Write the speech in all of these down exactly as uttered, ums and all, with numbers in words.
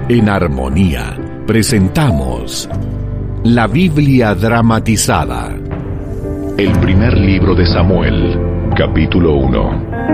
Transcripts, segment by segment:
En Armonía presentamos la Biblia dramatizada. El primer libro de Samuel, capítulo uno.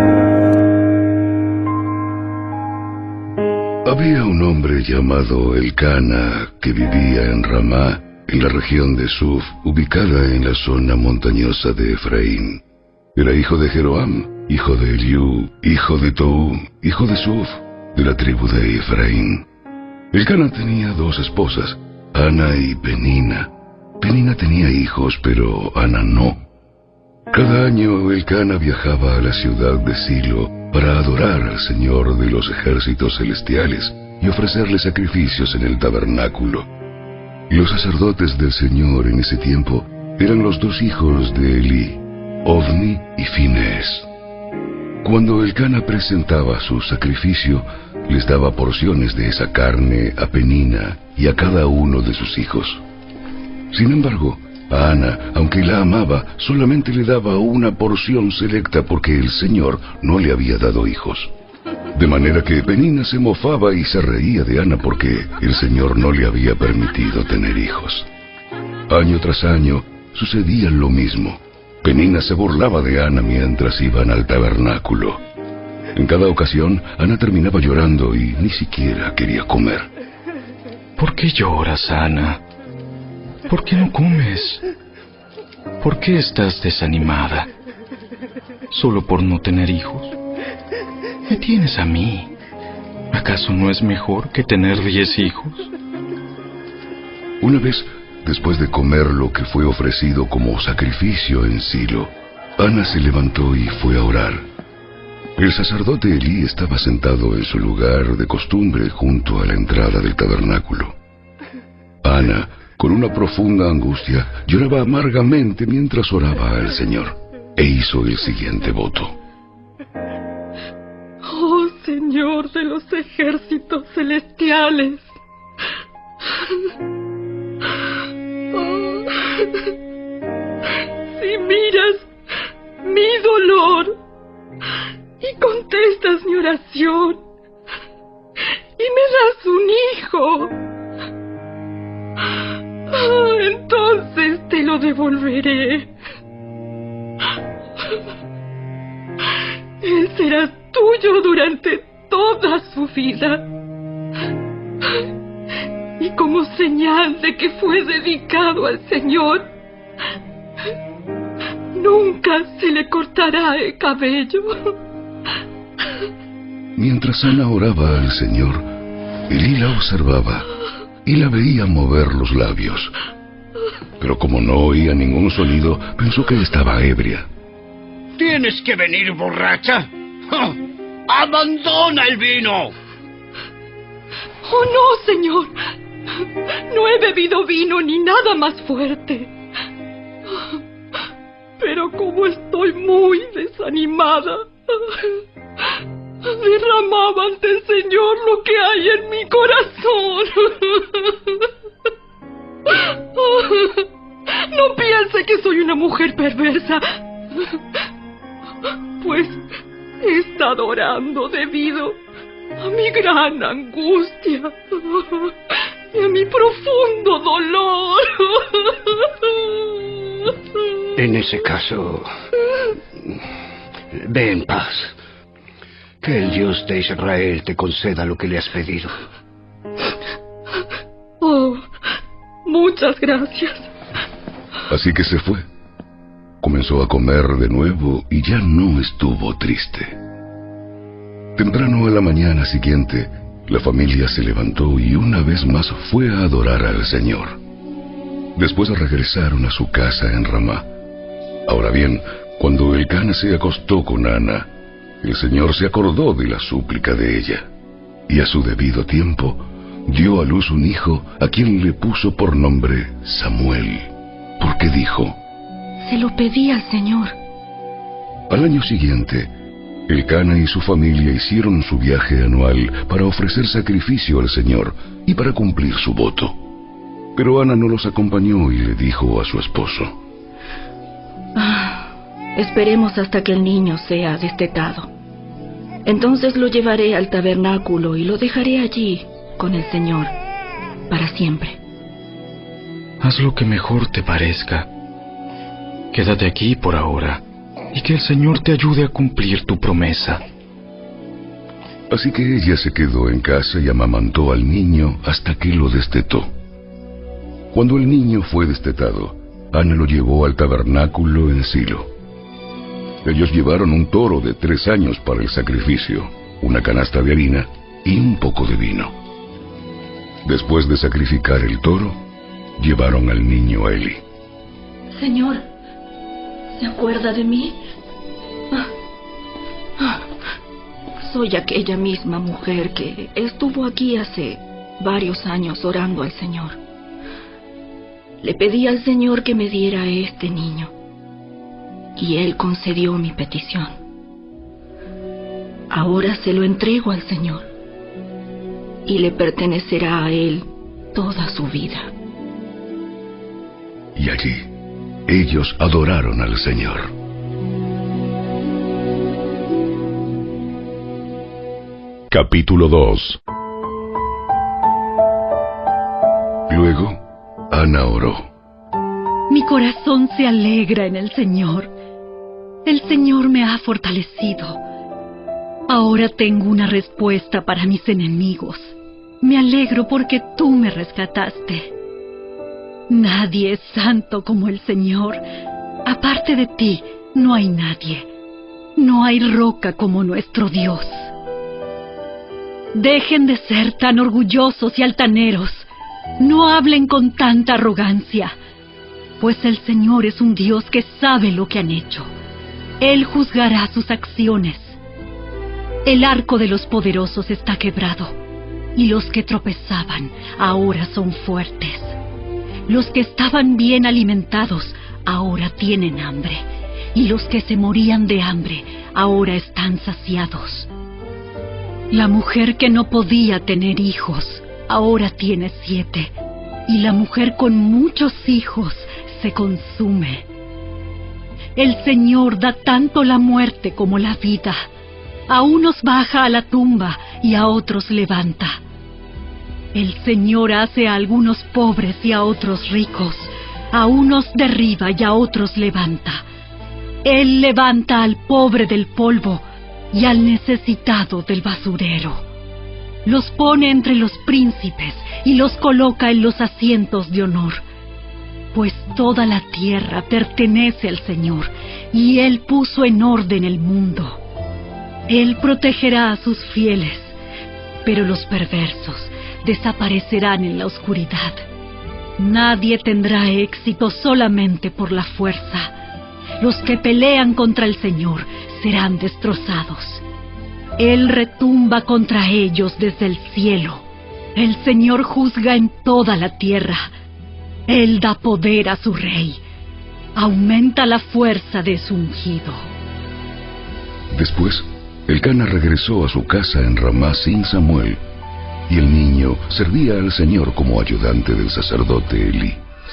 Había un hombre llamado Elcana que vivía en Ramá, en la región de Suf, ubicada en la zona montañosa de Efraín. Era hijo de Jeroam, hijo de Eliú, hijo de Tou, hijo de Suf, de la tribu de Efraín. Elcana tenía dos esposas, Ana y Penina. Penina tenía hijos, pero Ana no. Cada año Elcana viajaba a la ciudad de Silo para adorar al Señor de los ejércitos celestiales y ofrecerle sacrificios en el tabernáculo. Los sacerdotes del Señor en ese tiempo eran los dos hijos de Elí, Ofni y Finés. Cuando Elcana presentaba su sacrificio, les daba porciones de esa carne a Penina y a cada uno de sus hijos. Sin embargo, a Ana, aunque la amaba, solamente le daba una porción selecta porque el Señor no le había dado hijos. De manera que Penina se mofaba y se reía de Ana porque el Señor no le había permitido tener hijos. Año tras año sucedía lo mismo. Penina se burlaba de Ana mientras iban al tabernáculo. En cada ocasión, Ana terminaba llorando y ni siquiera quería comer. ¿Por qué lloras, Ana? ¿Por qué no comes? ¿Por qué estás desanimada? ¿Solo por no tener hijos? Me tienes a mí. ¿Acaso no es mejor que tener diez hijos? Una vez, después de comer lo que fue ofrecido como sacrificio en Silo, Ana se levantó y fue a orar. El sacerdote Elí estaba sentado en su lugar de costumbre junto a la entrada del tabernáculo. Ana, con una profunda angustia, lloraba amargamente mientras oraba al Señor, e hizo el siguiente voto. Oh Señor de los ejércitos celestiales, oh, si miras mi dolor y contestas mi oración y me das un hijo, oh, entonces te lo devolveré. Él será tuyo durante toda su vida. Y como señal de que fue dedicado al Señor, nunca se le cortará el cabello. Mientras Ana oraba al Señor, Elí la observaba y la veía mover los labios. Pero como no oía ningún sonido, pensó que estaba ebria. ¿Tienes que venir borracha? ¡Oh! ¡Abandona el vino! ¡Oh, no, Señor! No he bebido vino ni nada más fuerte. Pero como estoy muy desanimada, derramaba ante el Señor lo que hay en mi corazón. No piense que soy una mujer perversa, pues he estado orando debido a mi gran angustia y a mi profundo dolor. En ese caso, ve en paz. Que el Dios de Israel te conceda lo que le has pedido. Oh, muchas gracias. Así que se fue. Comenzó a comer de nuevo y ya no estuvo triste. Temprano a la mañana siguiente, la familia se levantó y una vez más fue a adorar al Señor. Después regresaron a su casa en Ramá. Ahora bien, cuando Elcana se acostó con Ana, el Señor se acordó de la súplica de ella, y a su debido tiempo dio a luz un hijo a quien le puso por nombre Samuel, porque dijo: Se lo pedí al Señor. Al año siguiente, Elcana y su familia hicieron su viaje anual para ofrecer sacrificio al Señor y para cumplir su voto. Pero Ana no los acompañó y le dijo a su esposo: ah, esperemos hasta que el niño sea destetado. Entonces lo llevaré al tabernáculo y lo dejaré allí, con el Señor para siempre. Haz lo que mejor te parezca. Quédate aquí por ahora y que el Señor te ayude a cumplir tu promesa. Así que ella se quedó en casa y amamantó al niño hasta que lo destetó. Cuando el niño fue destetado, Ana lo llevó al tabernáculo en Silo. Ellos llevaron un toro de tres años para el sacrificio, una canasta de harina y un poco de vino. Después de sacrificar el toro, llevaron al niño a Eli. Señor, ¿se acuerda de mí? Ah, ah, soy aquella misma mujer que estuvo aquí hace varios años orando al Señor. Le pedí al Señor que me diera a este niño, y Él concedió mi petición. Ahora se lo entrego al Señor, y le pertenecerá a Él toda su vida. Y allí, ellos adoraron al Señor. Capítulo dos. Luego, Ana oró. Mi corazón se alegra en el Señor. El Señor me ha fortalecido. Ahora tengo una respuesta para mis enemigos. Me alegro porque tú me rescataste. Nadie es santo como el Señor. Aparte de ti, no hay nadie. No hay roca como nuestro Dios. Dejen de ser tan orgullosos y altaneros. No hablen con tanta arrogancia, pues el Señor es un Dios que sabe lo que han hecho. Él juzgará sus acciones. El arco de los poderosos está quebrado, y los que tropezaban ahora son fuertes. Los que estaban bien alimentados ahora tienen hambre, y los que se morían de hambre ahora están saciados. La mujer que no podía tener hijos ahora tiene siete, y la mujer con muchos hijos se consume. El Señor da tanto la muerte como la vida. A unos baja a la tumba y a otros levanta. El Señor hace a algunos pobres y a otros ricos. A unos derriba y a otros levanta. Él levanta al pobre del polvo y al necesitado del basurero. Los pone entre los príncipes y los coloca en los asientos de honor. Pues toda la tierra pertenece al Señor, y Él puso en orden el mundo. Él protegerá a sus fieles, pero los perversos desaparecerán en la oscuridad. Nadie tendrá éxito solamente por la fuerza. Los que pelean contra el Señor serán destrozados. Él retumba contra ellos desde el cielo. El Señor juzga en toda la tierra. Él da poder a su rey. Aumenta la fuerza de su ungido. Después, Elcana regresó a su casa en Ramá sin Samuel, y el niño servía al Señor como ayudante del sacerdote Elí.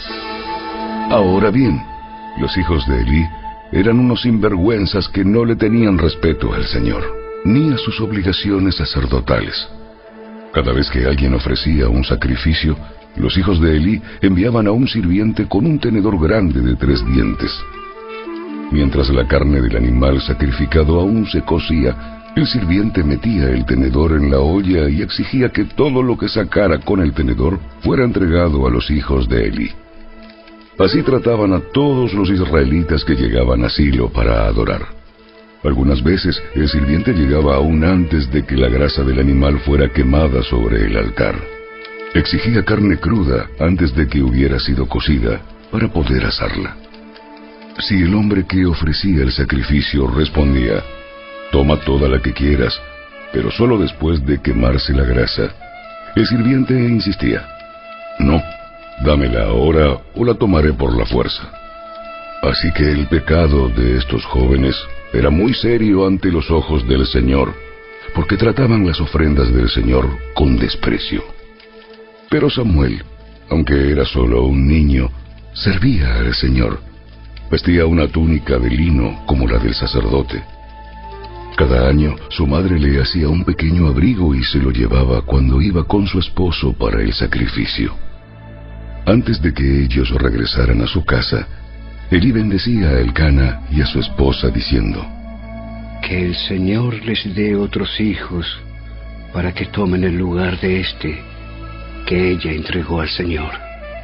Ahora bien, los hijos de Elí eran unos sinvergüenzas que no le tenían respeto al Señor, ni a sus obligaciones sacerdotales. Cada vez que alguien ofrecía un sacrificio, los hijos de Elí enviaban a un sirviente con un tenedor grande de tres dientes. Mientras la carne del animal sacrificado aún se cocía, el sirviente metía el tenedor en la olla y exigía que todo lo que sacara con el tenedor fuera entregado a los hijos de Elí. Así trataban a todos los israelitas que llegaban a Silo para adorar. Algunas veces el sirviente llegaba aún antes de que la grasa del animal fuera quemada sobre el altar. Exigía carne cruda antes de que hubiera sido cocida para poder asarla. Si el hombre que ofrecía el sacrificio respondía: «Toma toda la que quieras, pero solo después de quemarse la grasa», el sirviente insistía: «No, dámela ahora o la tomaré por la fuerza». Así que el pecado de estos jóvenes era muy serio ante los ojos del Señor, porque trataban las ofrendas del Señor con desprecio. Pero Samuel, aunque era solo un niño, servía al Señor. Vestía una túnica de lino como la del sacerdote. Cada año su madre le hacía un pequeño abrigo y se lo llevaba cuando iba con su esposo para el sacrificio. Antes de que ellos regresaran a su casa, Elí bendecía a Elcana y a su esposa diciendo: Que el Señor les dé otros hijos para que tomen el lugar de este que ella entregó al Señor.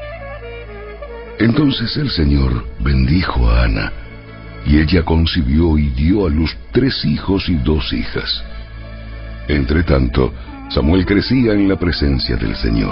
Entonces el Señor bendijo a Ana, y ella concibió y dio a luz tres hijos y dos hijas. Entretanto, Samuel crecía en la presencia del Señor.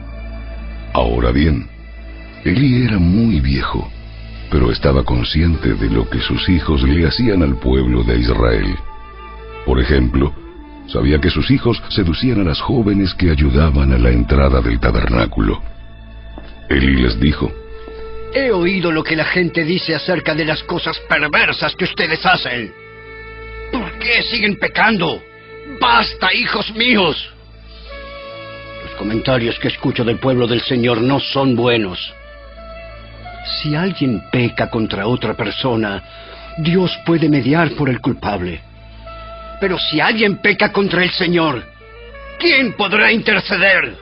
Ahora bien, Elí era muy viejo, pero estaba consciente de lo que sus hijos le hacían al pueblo de Israel. Por ejemplo, sabía que sus hijos seducían a las jóvenes que ayudaban a la entrada del tabernáculo. Elí les dijo: He oído lo que la gente dice acerca de las cosas perversas que ustedes hacen. ¿Por qué siguen pecando? ¡Basta, hijos míos! Los comentarios que escucho del pueblo del Señor no son buenos. Si alguien peca contra otra persona, Dios puede mediar por el culpable. Pero si alguien peca contra el Señor, ¿quién podrá interceder?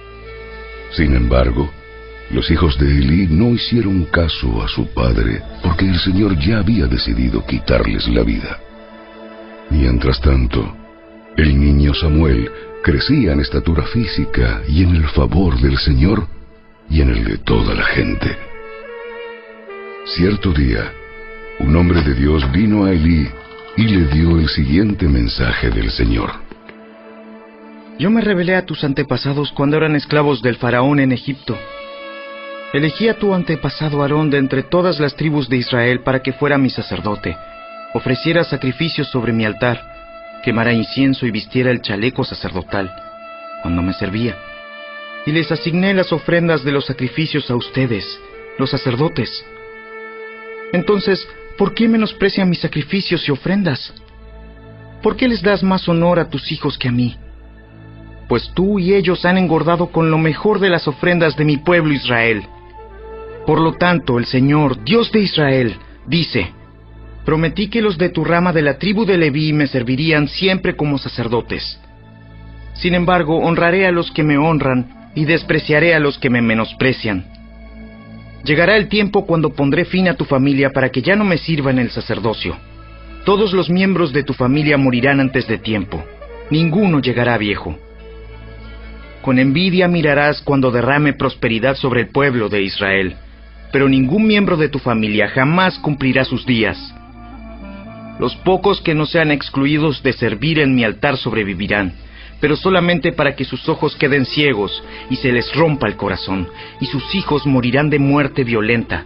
Sin embargo, los hijos de Elí no hicieron caso a su padre, porque el Señor ya había decidido quitarles la vida. Mientras tanto, el niño Samuel crecía en estatura física y en el favor del Señor y en el de toda la gente. Cierto día, un hombre de Dios vino a Elí y le dio el siguiente mensaje del Señor: Yo me rebelé a tus antepasados cuando eran esclavos del faraón en Egipto. Elegí a tu antepasado Aarón de entre todas las tribus de Israel para que fuera mi sacerdote, ofreciera sacrificios sobre mi altar, quemara incienso y vistiera el chaleco sacerdotal cuando me servía. Y les asigné las ofrendas de los sacrificios a ustedes, los sacerdotes. Entonces, ¿por qué menosprecian mis sacrificios y ofrendas? ¿Por qué les das más honor a tus hijos que a mí? Pues tú y ellos han engordado con lo mejor de las ofrendas de mi pueblo Israel. Por lo tanto, el Señor, Dios de Israel, dice: Prometí que los de tu rama de la tribu de Leví me servirían siempre como sacerdotes. Sin embargo, honraré a los que me honran y despreciaré a los que me menosprecian. Llegará el tiempo cuando pondré fin a tu familia para que ya no me sirva en el sacerdocio. Todos los miembros de tu familia morirán antes de tiempo. Ninguno llegará viejo. Con envidia mirarás cuando derrame prosperidad sobre el pueblo de Israel, pero ningún miembro de tu familia jamás cumplirá sus días. Los pocos que no sean excluidos de servir en mi altar sobrevivirán, pero solamente para que sus ojos queden ciegos y se les rompa el corazón, y sus hijos morirán de muerte violenta.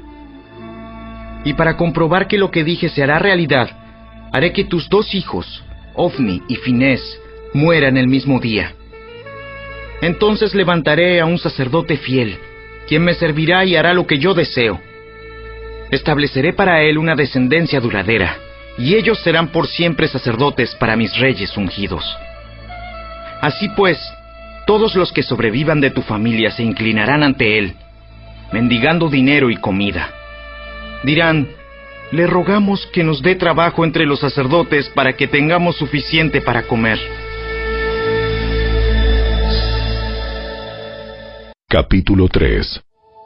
Y para comprobar que lo que dije se hará realidad, haré que tus dos hijos, Ofni y Finés, mueran el mismo día. Entonces levantaré a un sacerdote fiel, quien me servirá y hará lo que yo deseo. Estableceré para él una descendencia duradera, y ellos serán por siempre sacerdotes para mis reyes ungidos. Así pues, todos los que sobrevivan de tu familia se inclinarán ante él, mendigando dinero y comida. Dirán: le rogamos que nos dé trabajo entre los sacerdotes para que tengamos suficiente para comer. Capítulo tres.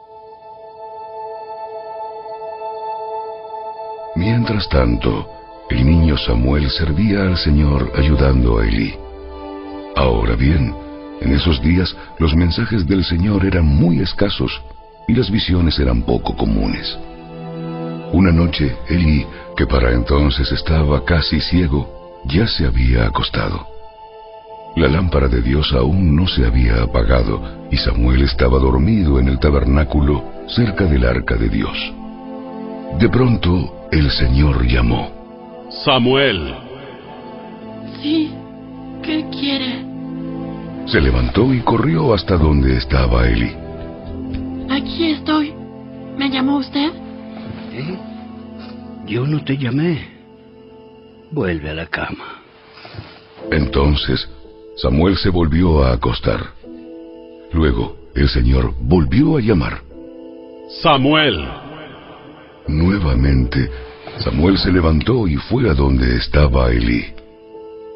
Mientras tanto, el niño Samuel servía al Señor ayudando a Elí. Ahora bien, en esos días los mensajes del Señor eran muy escasos y las visiones eran poco comunes. Una noche, Elí, que para entonces estaba casi ciego, ya se había acostado. La lámpara de Dios aún no se había apagado y Samuel estaba dormido en el tabernáculo cerca del arca de Dios. De pronto, el Señor llamó: Samuel. Sí, ¿qué quiere? Se levantó y corrió hasta donde estaba Elí. Aquí estoy. ¿Me llamó usted? ¿Eh? Yo no te llamé. Vuelve a la cama. Entonces, Samuel se volvió a acostar. Luego, el Señor volvió a llamar: Samuel. Nuevamente, Samuel se levantó y fue a donde estaba Elí.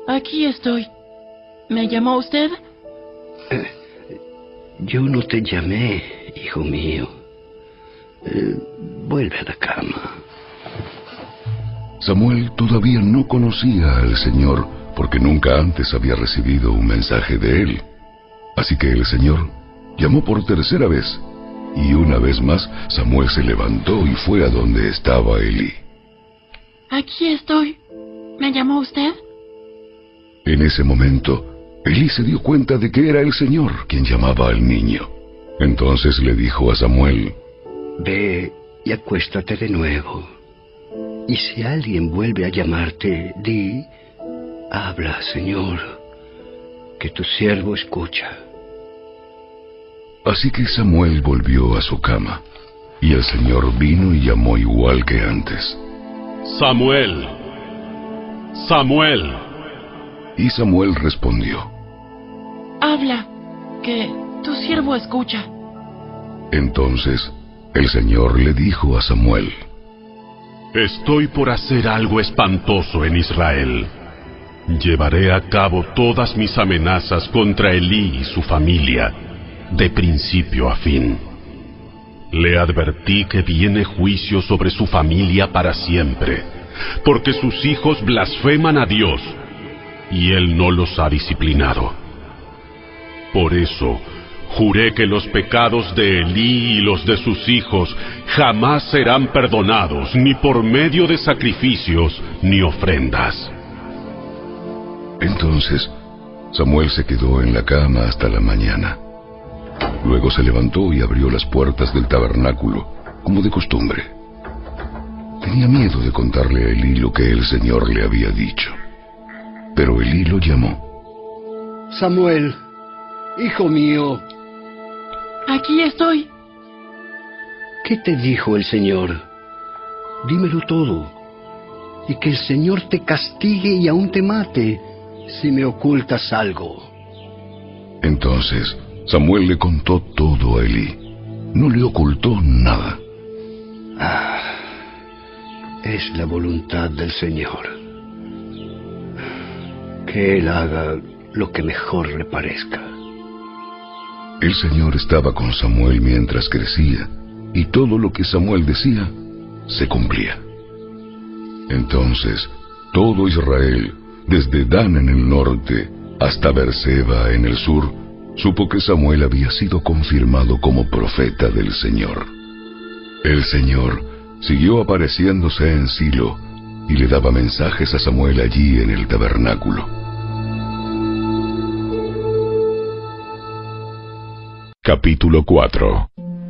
Aquí estoy. ¿Me llamó usted? Eh, yo no te llamé, hijo mío. Eh, vuelve a la cama. Samuel todavía no conocía al Señor porque nunca antes había recibido un mensaje de él. Así que el Señor llamó por tercera vez, y una vez más Samuel se levantó y fue a donde estaba Elí. Aquí estoy. ¿Me llamó usted? En ese momento, Elí se dio cuenta de que era el Señor quien llamaba al niño. Entonces le dijo a Samuel: Ve y acuéstate de nuevo. Y si alguien vuelve a llamarte, di: habla, Señor, que tu siervo escucha. Así que Samuel volvió a su cama, y el Señor vino y llamó igual que antes: Samuel, Samuel. Y Samuel respondió: Habla, que tu siervo escucha. Entonces el Señor le dijo a Samuel: Estoy por hacer algo espantoso en Israel. Llevaré a cabo todas mis amenazas contra Elí y su familia, de principio a fin. Le advertí que viene juicio sobre su familia para siempre, porque sus hijos blasfeman a Dios, y Él no los ha disciplinado. Por eso, juré que los pecados de Elí y los de sus hijos jamás serán perdonados, ni por medio de sacrificios ni ofrendas. Entonces Samuel se quedó en la cama hasta la mañana. Luego se levantó y abrió las puertas del tabernáculo, como de costumbre. Tenía miedo de contarle a Elí lo que el Señor le había dicho. Pero Elí lo llamó: Samuel, hijo mío. Aquí estoy. ¿Qué te dijo el Señor? Dímelo todo, y que el Señor te castigue y aún te mate si me ocultas algo. Entonces Samuel le contó todo a Elí. No le ocultó nada. Ah, es la voluntad del Señor. Que Él haga lo que mejor le parezca. El Señor estaba con Samuel mientras crecía, y todo lo que Samuel decía se cumplía. Entonces todo Israel, desde Dan en el norte hasta Berseba en el sur, supo que Samuel había sido confirmado como profeta del Señor. El Señor siguió apareciéndose en Silo y le daba mensajes a Samuel allí en el tabernáculo. Capítulo cuatro.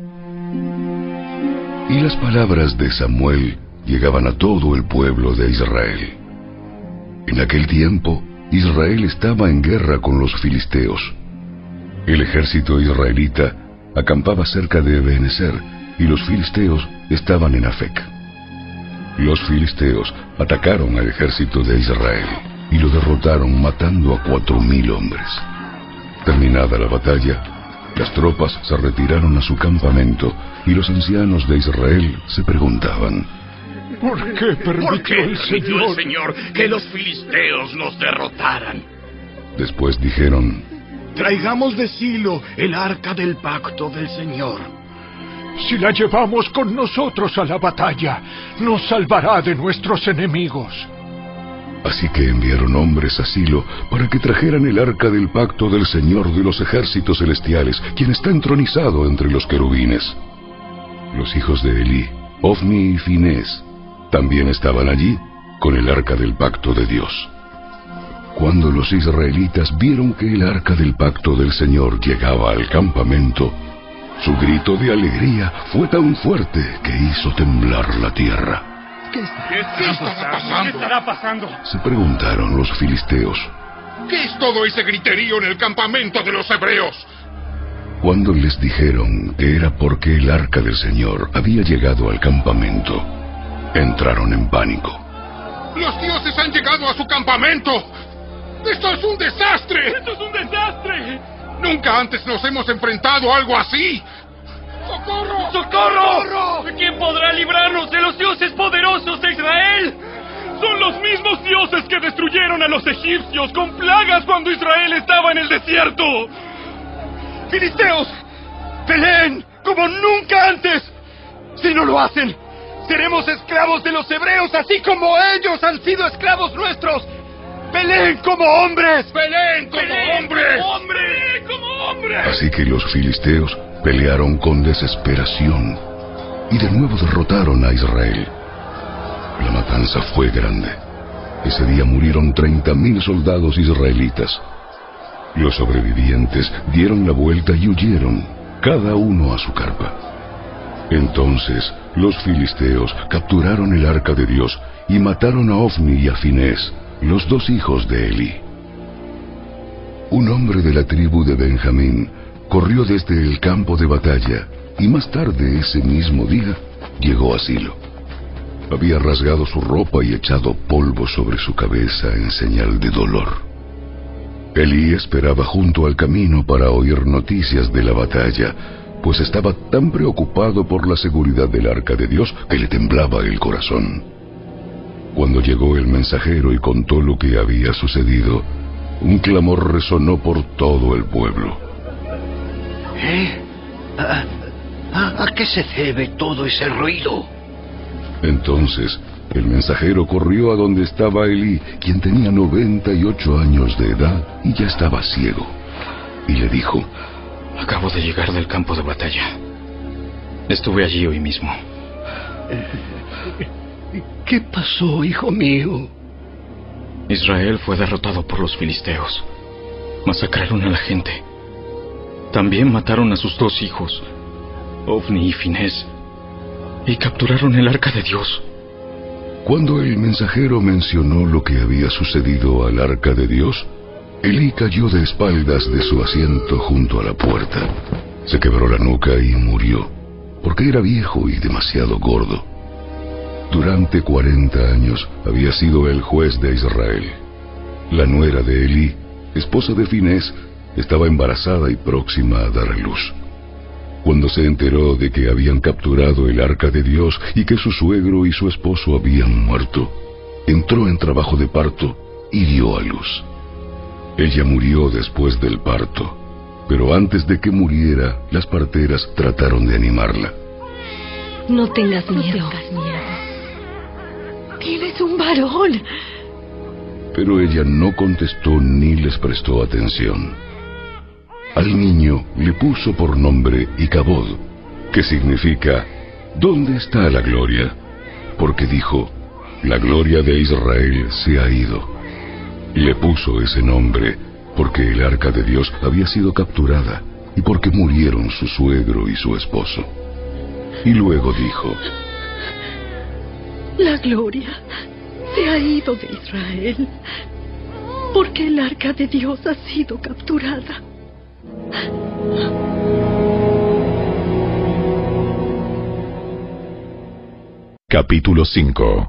Y las palabras de Samuel llegaban a todo el pueblo de Israel. En aquel tiempo, Israel estaba en guerra con los filisteos. El ejército israelita acampaba cerca de Ebenezer, y los filisteos estaban en Afec. Los filisteos atacaron al ejército de Israel y lo derrotaron matando a cuatro mil hombres. Terminada la batalla, las tropas se retiraron a su campamento y los ancianos de Israel se preguntaban: ¿Por qué permitió, ¿Por qué el, permitió Señor? el Señor que los filisteos nos derrotaran? Después dijeron: Traigamos de Silo el arca del pacto del Señor. Si la llevamos con nosotros a la batalla, nos salvará de nuestros enemigos. Así que enviaron hombres a Silo para que trajeran el arca del pacto del Señor de los ejércitos celestiales, quien está entronizado entre los querubines. Los hijos de Elí, Ofni y Finés, también estaban allí con el arca del pacto de Dios. Cuando los israelitas vieron que el arca del pacto del Señor llegaba al campamento, su grito de alegría fue tan fuerte que hizo temblar la tierra. ¿Qué, ¿Qué, estará pasando? ¿Qué estará pasando? Se preguntaron los filisteos: ¿Qué es todo ese griterío en el campamento de los hebreos? Cuando les dijeron que era porque el arca del Señor había llegado al campamento, entraron en pánico. ¡Los dioses han llegado a su campamento! ¡Esto es un desastre! ¡Esto es un desastre! ¡Nunca antes nos hemos enfrentado a algo así! ¡Socorro! ¡Socorro! ¿Quién podrá librarnos de los dioses poderosos de Israel? son los mismos dioses que destruyeron a los egipcios con plagas cuando Israel estaba en el desierto. ¡Filisteos! ¡Peleen como nunca antes! Si no lo hacen, seremos esclavos de los hebreos, así como ellos han sido esclavos nuestros. ¡Peleen como hombres! ¡Peleen como ¡Peleen hombres! como hombres! ¡Peleen como hombres! Así que los filisteos pelearon con desesperación y de nuevo derrotaron a Israel. La matanza fue grande. Ese día murieron treinta mil soldados israelitas. Los sobrevivientes dieron la vuelta y huyeron, cada uno a su carpa. Entonces los filisteos capturaron el arca de Dios y mataron a Ofni y a Finés, los dos hijos de Elí. Un hombre de la tribu de Benjamín corrió desde el campo de batalla y más tarde ese mismo día llegó a Silo. Había rasgado su ropa y echado polvo sobre su cabeza en señal de dolor. Elí esperaba junto al camino para oír noticias de la batalla, pues estaba tan preocupado por la seguridad del arca de Dios que le temblaba el corazón. Cuando llegó el mensajero y contó lo que había sucedido, un clamor resonó por todo el pueblo. ¿Eh? ¿A, a, a qué se debe todo ese ruido? Entonces el mensajero corrió a donde estaba Elí, quien tenía noventa y ocho años de edad y ya estaba ciego, y le dijo: Acabo de llegar del campo de batalla. Estuve allí hoy mismo. ¿Qué pasó, hijo mío? Israel fue derrotado por los filisteos. Masacraron a la gente. También mataron a sus dos hijos, Ofni y Finés, y capturaron el arca de Dios. Cuando el mensajero mencionó lo que había sucedido al arca de Dios, Elí cayó de espaldas de su asiento junto a la puerta. Se quebró la nuca y murió, porque era viejo y demasiado gordo. Durante cuarenta años había sido el juez de Israel. La nuera de Elí, esposa de Finés, estaba embarazada y próxima a dar a luz. Cuando se enteró de que habían capturado el arca de Dios y que su suegro y su esposo habían muerto, entró en trabajo de parto y dio a luz. Ella murió después del parto, pero antes de que muriera, las parteras trataron de animarla. No tengas miedo. Tienes un varón. Pero ella no contestó ni les prestó atención. Al niño le puso por nombre Icabod, que significa ¿dónde está la gloria? Porque dijo: la gloria de Israel se ha ido. Le puso ese nombre porque el arca de Dios había sido capturada y porque murieron su suegro y su esposo. Y luego dijo: la gloria se ha ido de Israel porque el arca de Dios ha sido capturada. Capítulo cinco.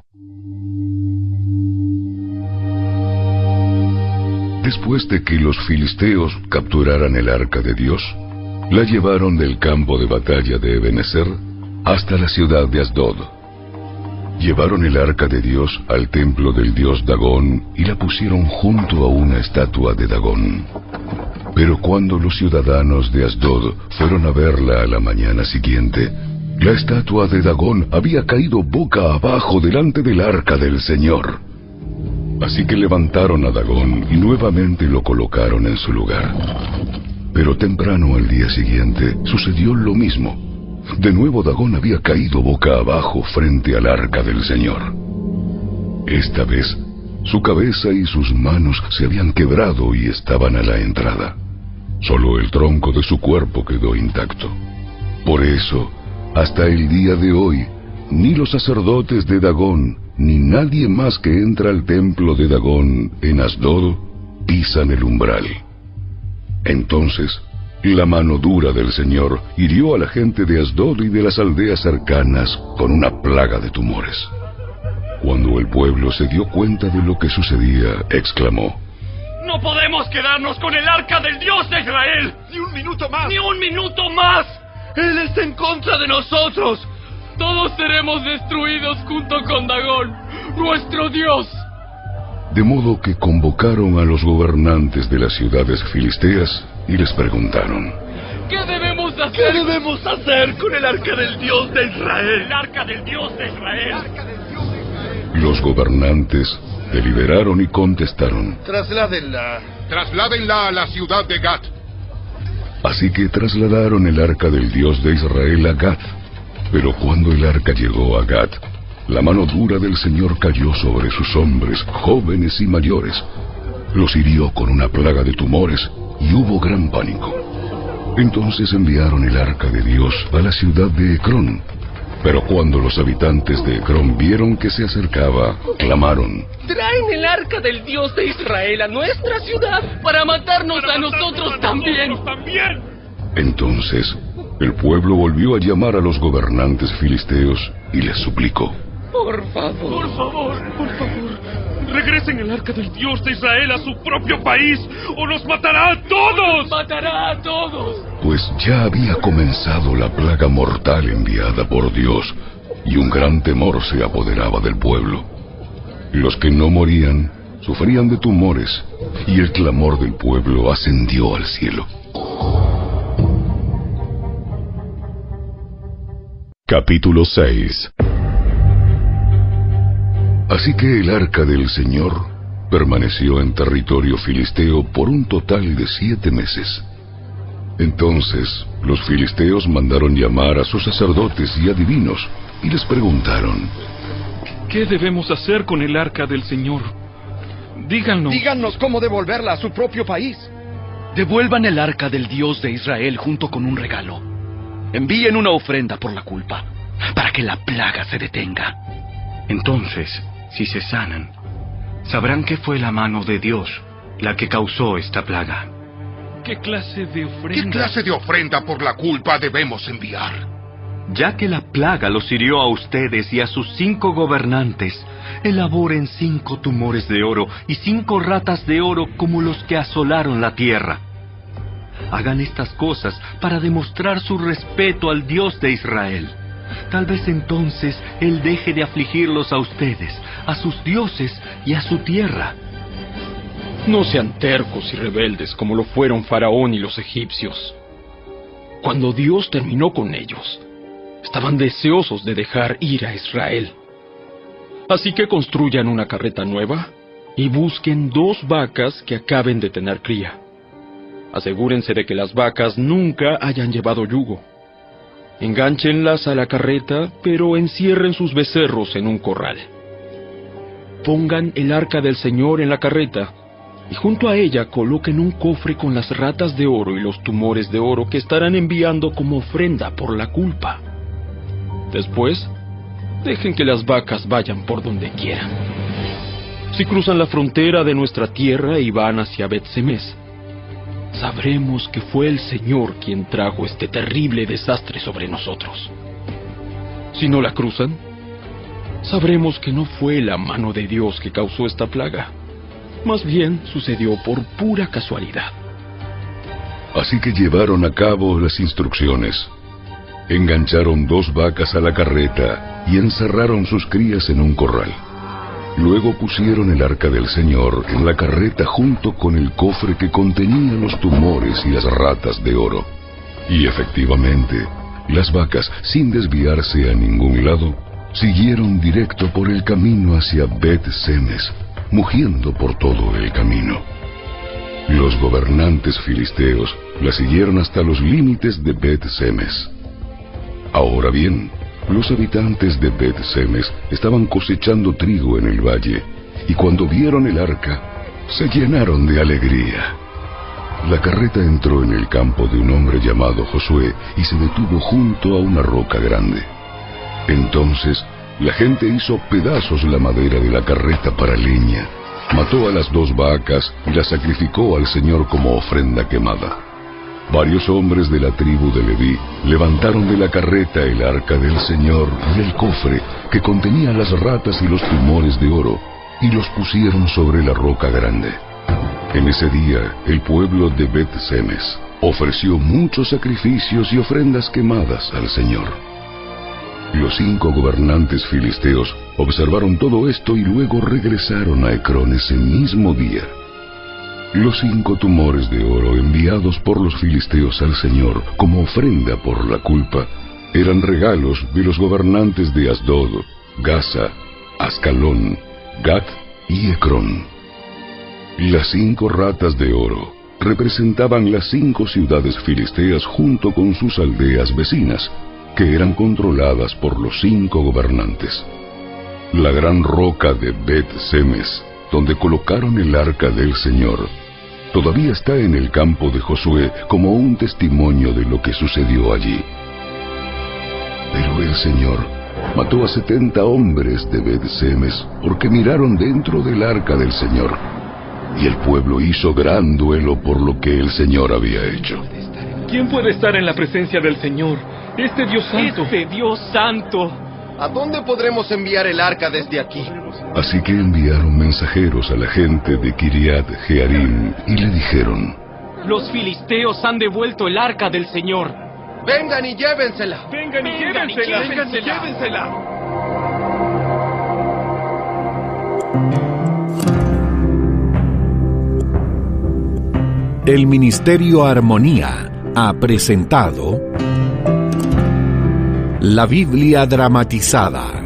Después de que los filisteos capturaran el arca de Dios, la llevaron del campo de batalla de Ebenezer hasta la ciudad de Asdod. Llevaron el arca de Dios al templo del dios Dagón y la pusieron junto a una estatua de Dagón. Pero cuando los ciudadanos de Asdod fueron a verla a la mañana siguiente, la estatua de Dagón había caído boca abajo delante del arca del Señor. Así que levantaron a Dagón y nuevamente lo colocaron en su lugar. Pero temprano al día siguiente sucedió lo mismo. De nuevo Dagón había caído boca abajo frente al arca del Señor. Esta vez, su cabeza y sus manos se habían quebrado y estaban a la entrada. Solo el tronco de su cuerpo quedó intacto. Por eso, hasta el día de hoy, ni los sacerdotes de Dagón, ni nadie más que entra al templo de Dagón en Asdod pisan el umbral. Entonces, la mano dura del Señor hirió a la gente de Asdod y de las aldeas cercanas con una plaga de tumores. Cuando el pueblo se dio cuenta de lo que sucedía, exclamó: ¡No podemos quedarnos con el arca del Dios de Israel! ¡Ni un minuto más! ¡Ni un minuto más! ¡Él está en contra de nosotros! Todos seremos destruidos junto con Dagón. nuestro Dios. De modo que convocaron a los gobernantes de las ciudades filisteas y les preguntaron: ¿Qué debemos hacer? ¿Qué debemos hacer con el arca del Dios de Israel? El arca del Dios de Israel. Los gobernantes deliberaron y contestaron: Trasládenla. Trasládenla a la ciudad de Gat. Así que trasladaron el arca del Dios de Israel a Gat. Pero cuando el arca llegó a Gat, la mano dura del Señor cayó sobre sus hombres, jóvenes y mayores. Los hirió con una plaga de tumores y hubo gran pánico. Entonces enviaron el arca de Dios a la ciudad de Ecrón. Pero cuando los habitantes de Ecrón vieron que se acercaba, clamaron: Traen el arca del Dios de Israel a nuestra ciudad para matarnos a nosotros también. Entonces el pueblo volvió a llamar a los gobernantes filisteos y les suplicó: Por favor, por favor, por favor, regresen el arca del Dios de Israel a su propio país o nos matará a todos. Nos matará a todos. Pues ya había comenzado la plaga mortal enviada por Dios, y un gran temor se apoderaba del pueblo. Los que no morían sufrían de tumores, y el clamor del pueblo ascendió al cielo. Capítulo seis. Así que el arca del Señor permaneció en territorio filisteo por un total de siete meses. Entonces los filisteos mandaron llamar a sus sacerdotes y adivinos y les preguntaron: ¿Qué debemos hacer con el arca del Señor? Díganos. Díganos cómo devolverla a su propio país. Devuelvan el arca del Dios de Israel junto con un regalo. Envíen una ofrenda por la culpa, para que la plaga se detenga. Entonces, si se sanan, sabrán que fue la mano de Dios la que causó esta plaga. ¿Qué clase de ofrenda? ¿Qué clase de ofrenda por la culpa debemos enviar? Ya que la plaga los hirió a ustedes y a sus cinco gobernantes, elaboren cinco tumores de oro y cinco ratas de oro como los que asolaron la tierra. Hagan estas cosas para demostrar su respeto al Dios de Israel. Tal vez entonces Él deje de afligirlos a ustedes, a sus dioses y a su tierra. No sean tercos y rebeldes como lo fueron Faraón y los egipcios. Cuando Dios terminó con ellos, estaban deseosos de dejar ir a Israel. Así que construyan una carreta nueva y busquen dos vacas que acaben de tener cría. Asegúrense de que las vacas nunca hayan llevado yugo. Engánchenlas a la carreta, pero encierren sus becerros en un corral. Pongan el arca del Señor en la carreta, y junto a ella coloquen un cofre con las ratas de oro y los tumores de oro que estarán enviando como ofrenda por la culpa. Después, dejen que las vacas vayan por donde quieran. Si cruzan la frontera de nuestra tierra y van hacia Bet-Semes, sabremos que fue el Señor quien trajo este terrible desastre sobre nosotros. Si no la cruzan, sabremos que no fue la mano de Dios que causó esta plaga. Más bien sucedió por pura casualidad. Así que llevaron a cabo las instrucciones. Engancharon dos vacas a la carreta y encerraron sus crías en un corral. Luego pusieron el arca del Señor en la carreta junto con el cofre que contenía los tumores y las ratas de oro. Y efectivamente, las vacas, sin desviarse a ningún lado, siguieron directo por el camino hacia Bet-Semes, mugiendo por todo el camino. Los gobernantes filisteos la siguieron hasta los límites de Bet-Semes. Ahora bien, los habitantes de Bet-Semes estaban cosechando trigo en el valle, y cuando vieron el arca, se llenaron de alegría. La carreta entró en el campo de un hombre llamado Josué y se detuvo junto a una roca grande. Entonces, la gente hizo pedazos la madera de la carreta para leña, mató a las dos vacas y las sacrificó al Señor como ofrenda quemada. Varios hombres de la tribu de Leví levantaron de la carreta el arca del Señor y el cofre que contenía las ratas y los tumores de oro, y los pusieron sobre la roca grande. En ese día, el pueblo de Bet-Semes ofreció muchos sacrificios y ofrendas quemadas al Señor. Los cinco gobernantes filisteos observaron todo esto y luego regresaron a Ecrón ese mismo día. Los cinco tumores de oro enviados por los filisteos al Señor como ofrenda por la culpa eran regalos de los gobernantes de Asdod, Gaza, Ascalón, Gat y Ecrón. Las cinco ratas de oro representaban las cinco ciudades filisteas junto con sus aldeas vecinas, que eran controladas por los cinco gobernantes. La gran roca de Bet-Semes, donde colocaron el arca del Señor, todavía está en el campo de Josué como un testimonio de lo que sucedió allí. Pero el Señor mató a setenta hombres de Bet-Semes porque miraron dentro del arca del Señor, y el pueblo hizo gran duelo por lo que el Señor había hecho. ¿Quién puede estar en la presencia del Señor? Este Dios santo. Este Dios santo. ¿A dónde podremos enviar el arca desde aquí? Así que enviaron mensajeros a la gente de Kiriat Jearim y le dijeron: Los filisteos han devuelto el arca del Señor. Vengan y llévensela. Vengan y Vengan llévensela. y Vengan y llévensela. El Ministerio Armonía ha presentado La Biblia dramatizada.